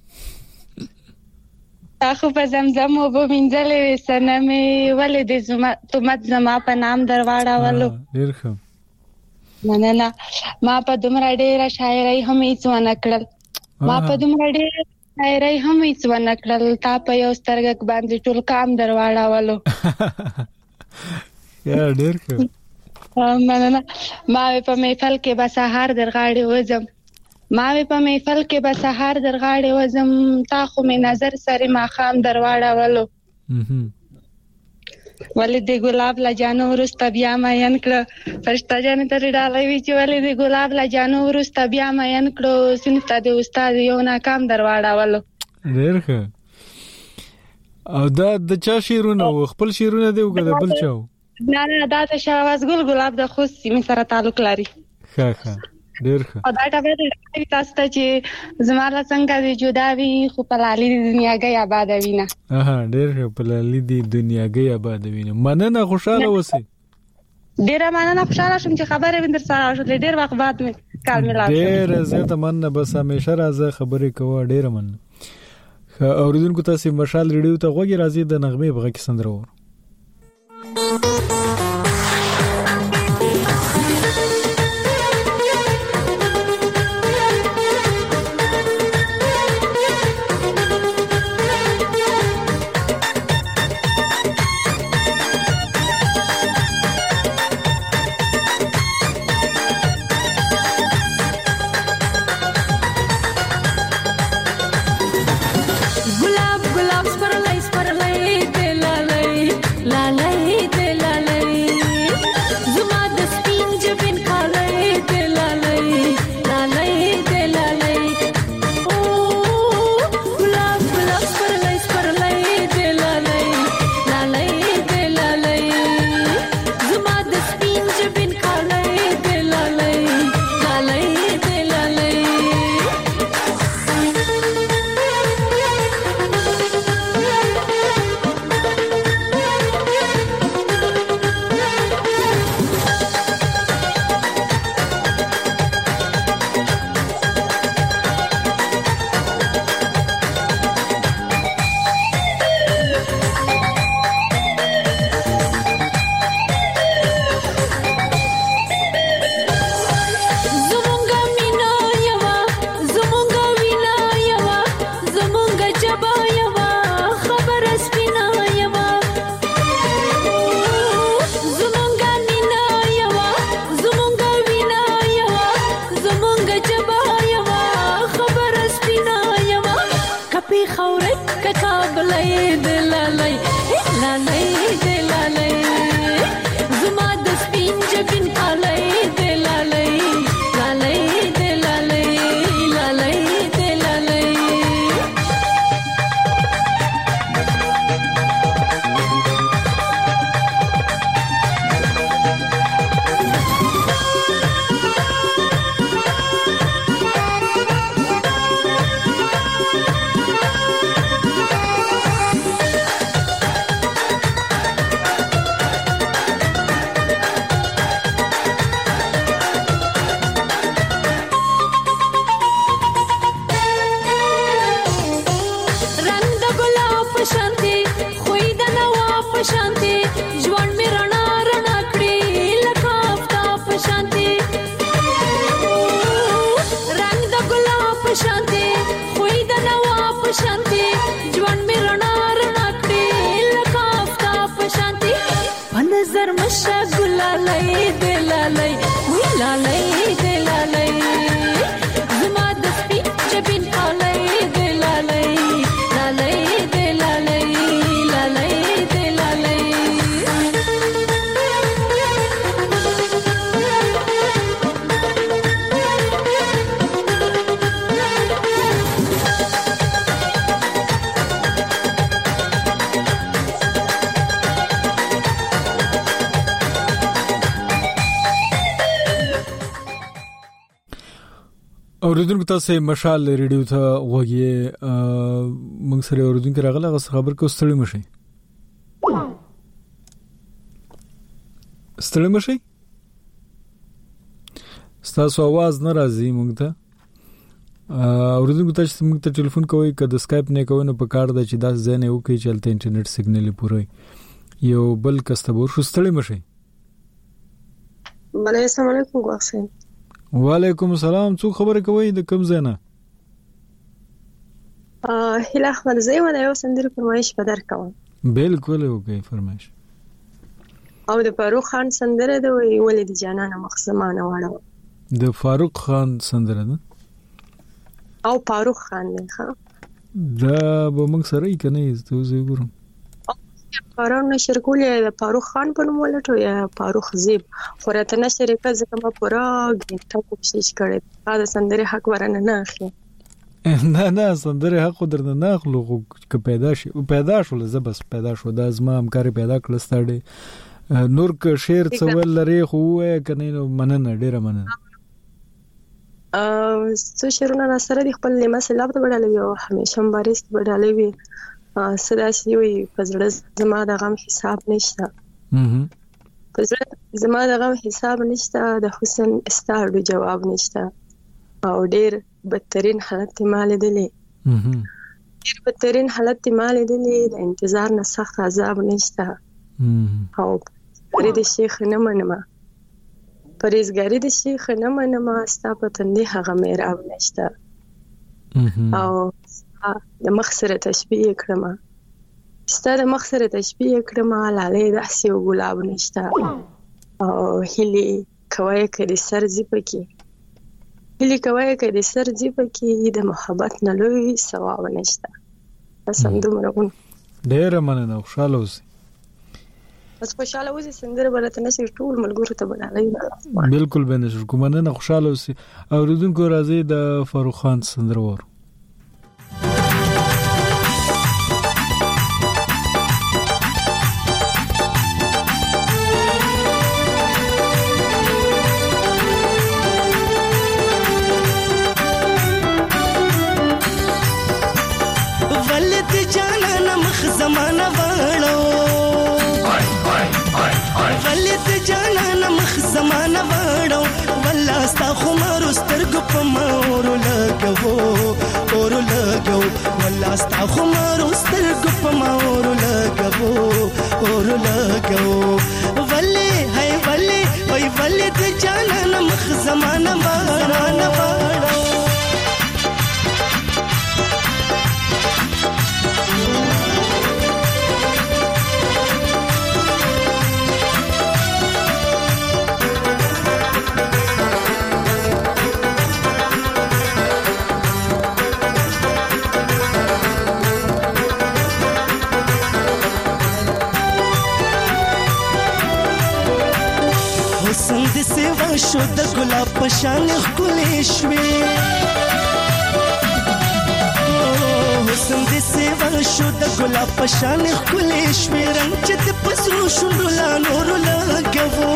اخو په زمزم وب منځلې سنمې ولې دې زما تمت زما په نام درواړاولو ډیر ښه مننه. ما په دومره ډیره شاعري هم هیڅ ونه کړل. ما په دومره ډیره شاعري هم هیڅ ونه کړل. تا په یو سترګک باندې ټول کام درواړاولو. یا ډیر ښه. مننه. ما په محفل کې به سحر درغاړې وزم. ما په محفل کې به سحر درغاړې وزم. تا خو مې نظر سره ما خام درواړاولو. ولې د ګلاب لا جانو ورسته بیا مېن کړ. فرشتہ جان ته ډالې وی چې ولې د ګلاب لا جانو ورسته بیا مېن کړ. صنف ته د استاد یو ناکام درواړاولو. ډیر ښه. او دا د چا شیرونه خپل شیرونه دی وګړه بل چاو؟ نه نه دا ته شاواز ګل ګلاب د خوست سیمه سره تعلق لري. ښه ښه ډیر ښه. او دا ټبه د تاسو ته چې زماله څنګه دی جدا وی خو په لالي د دنیاګي آباد وینه. اها ډیر ښه. په لالي د دنیاګي آباد وینه. مننه خوشاله اوسئ. ډیر مننه خوشاله شوم چې خبره وندر سره شو. ډیر وخت بعد مې کال ملاو. ډیر زه مننه بس همیشه راځه خبرې کوه. ډیر مننه. اوریدونکو تاسو مشال ریډیو ته غوږی راځي د نغمه بغه کې سندره ور. اوریدونکو تاسو مشال ریډیو ته وګورئ. موږ سره اوریدونکو راغله غو خبر کو ستړي مشي ستړي مشي ستاسو आवाज نه راځي موږ ته. اوریدونکو تاسو موږ ته ټلیفون کوئ کله سکایپ نه کوئ نو په کار د چې داس ځنه یو کې چلته انټرنیټ سیګنل پوره یو بل کستبور شو ستړي مشي. بله السلام علیکم ګوښه. وعلیکم السلام. څو خبره کوي د کوم ځای نه؟ ا هله احمد زوی و د یو سندره فرمایش په در کوم. بالکل اوکې فرمایش. او د فاروق خان سندره د وی ولید جانانه مخزمانه واړه. د فاروق خان سندره ده او فاروق خان نه ښه دا به موږ سره یې کنه زه زه ګورم. فاروق نشر کولې د فاروق خان په نوم ولټو یا فاروق زیب خورته نشر کړه ځکه ما پورا ګټه کوشش کړې دا سندره حق ورنه نه اخلي. نه نه سندره حق درنه نه اخلو که پیدا شي پیدا شول زه بس پیدا شو دا زما همکاري پیدا کړل ستړي نور که شعر څول لري خو وای کنه نو مننه ډیره مننه. ا څو شعرونه سره د خپل مسله په وړاندې او همیشه مبارست وړاندې وي صدا شي وي پزړه زما د غم حساب نشته. هم پزړه زما د غم حساب نشته د حسن استارو جواب نشته او ډیر بدترین حالت مال دلې هم ډیر بدترین حالت مال دلې د انتظار نه سخت عذاب نشته. هم او پرې د شیخ نه منما پرېزګاری د شیخ نه منما ستا په تندې هغه میراب نشته او د مخ سره تشبیه کړم ستا د مخ سره تشبیه کړم لاله د اسی او ګلاب نشته او هلي کوي کړي سر زی پکې هلي کوي کړي سر زی پکې د محبت نه لوی ثواب نشته. بس هم دومره ډېر مننه خوشاله اوسئ. بس خوشاله اوسئ سندره بلته نشي ټول ملګرو ته بلالای. بالکل به نشر کوم نه خوشاله اوسئ. اوریدونکو راځي د فاروق خان سندره ورو. زمانہ واړو ولید جانا مخ زمانہ واړو والله ستا خمر سترګ په مور لګو اور لګو والله ستا خمر سترګ په مور لګو اور لګو ولې هي ولې وای ولید جانا مخ زمانہ واړو شو د ګلاب په شان ښکلې شوې حسن دې سیوا شو د ګلاب په شان ښکلې شوې رنګ چې د پسرو شونډو لا نور لګو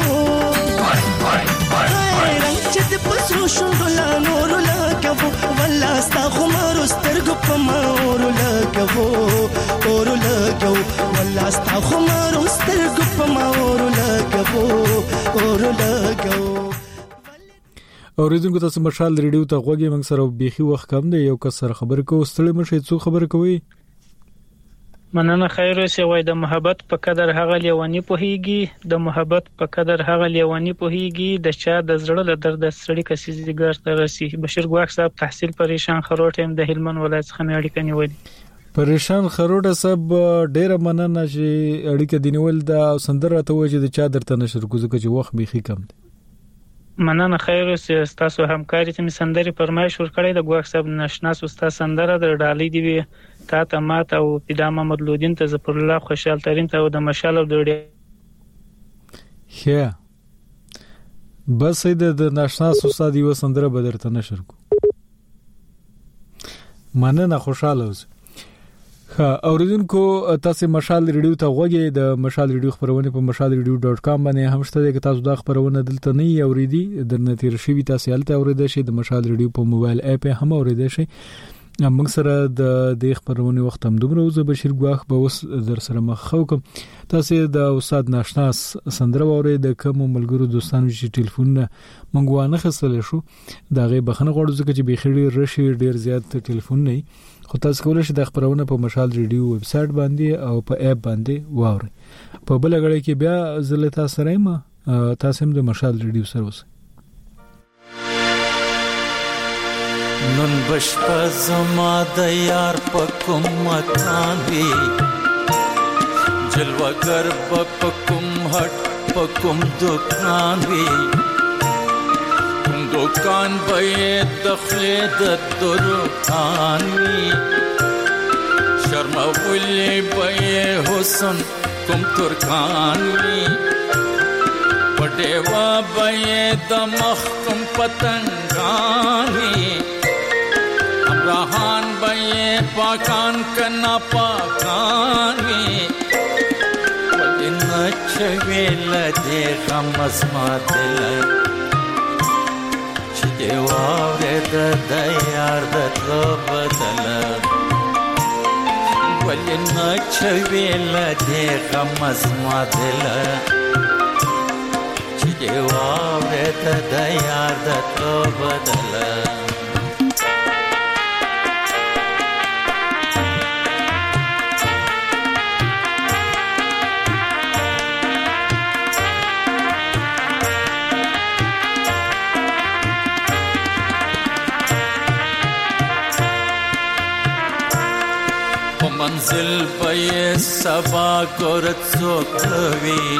رنګ چې د پسرو شونډو لا نور لګو والله ستا خمر سترګو په مور لګو اور لګو والله ستا خمر سترګو په مور لګو اور لګو. اوریدونکو تاسو مشال ریډیو ته غوږی موږ سره بيخي وخت کم دی یو کس سره خبر کوو ستړي مشه څو خبر کوي. مننه خیر اوسه وای د محبت په قدر هغه لیونی پوهیږي د محبت په قدر هغه لیونی پوهیږي د چا د زړه له درد سړی کسي زیګر ته رسی. بشیر ګواک صاحب تحصیل پریشان خروټ هم د هلمند ولایت څخه اړیکه نیولې. پریشان خروټ صاحب ډیره مننه چې اړیکه دینول د سندره ته وجه د چا درته نشر کوزو چې وخت بيخي کم دی. مننه خیر اوسه تاسو همکاري ته سندري فرمایش ورکړی د ګواک صاحب نشناس استاد سندره د ډالۍ دی تا ته مات او پیدا محمد لودین ته ظفر الله خوشحال ترين ته د مشال او ډوډۍ هه بس د نشناس استاد یو سندره بدرته نشر کو. مننه خوشاله اوسه. ها اوریدونکو تاسو مشال ریډیو ته غوږی د مشال ریډیو خبرونه په مشال ریډیو ډاټ کام باندې هم شته چې تاسو دا خبرونه دلته نه اوریدي د نتیر شوی تاسو هلته اوریدئ شئ د مشال ریډیو په موبایل اپ هم اوریدئ شئ. موږ سره د دې خبرونه وخت هم دومره وزه بشیر ګواخ به اوس در سره مخ خو کوم تاسو د استاد ناشناس سندره اورئ د کوم ملګرو دوستانو چې ټلیفون موږ وانه خسل شو دا غي بخنه غوړو ځکه چې بيخړي رشي ډیر زیات ټلیفون نه خو تاسو کولای شئ د خبرونه په مشال ریډیو ویب سټ باندې او په اپ باندې واورئ. په بل غړي کې بیا زله تاسو سره ما تاسو هم د مشال ریډیو سره اوسئ. نن بشپا زما د یار په کوم مکان وی جلوگر په کوم هټ په کوم دکان وی کوم دکان به د خلد درکان وی شرم ولې به حسن کوم ترکان وی پټوا به د مخ کوم پتنګان وی امراهان به پاکان کنا پاکان وی ولنه چویل دې غم اسما دل چې دی واره د یار د بدل ولنه چویل دې غم اسما دل چې دی واره د یار د بدل منزل به سبا ګورت څوکوي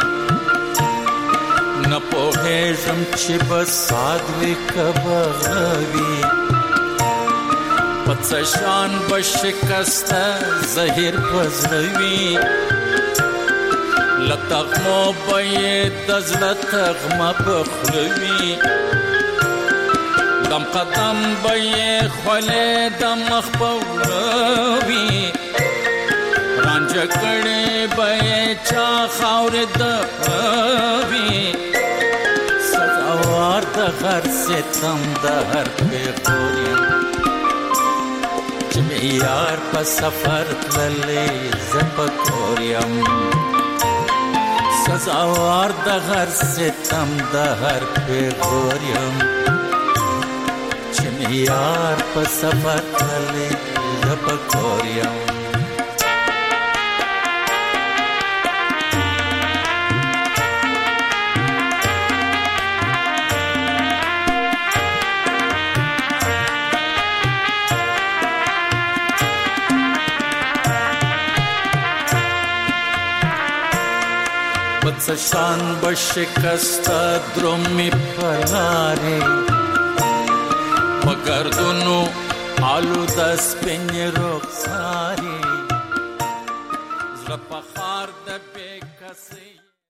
نه پوهېږم چې بس سادوي کبغوي په څه شان به شکسته زهیر پزړوي له تغمو به یې د زړه تغمه پخلوي دم قدم به یې خولې د مخ په وروي رانجه کړي به چا خاورې د وي سزاوار د هر ستم د هر پیغور یم چې مې یار په سفر تللی زه په کور یم سزاوار د هر ستم د هر پیغور یم چې مې یار په سفر تللی زه په کور یم شان بشکستا درومی پلاری مگردونو آلو دست پنی رخساری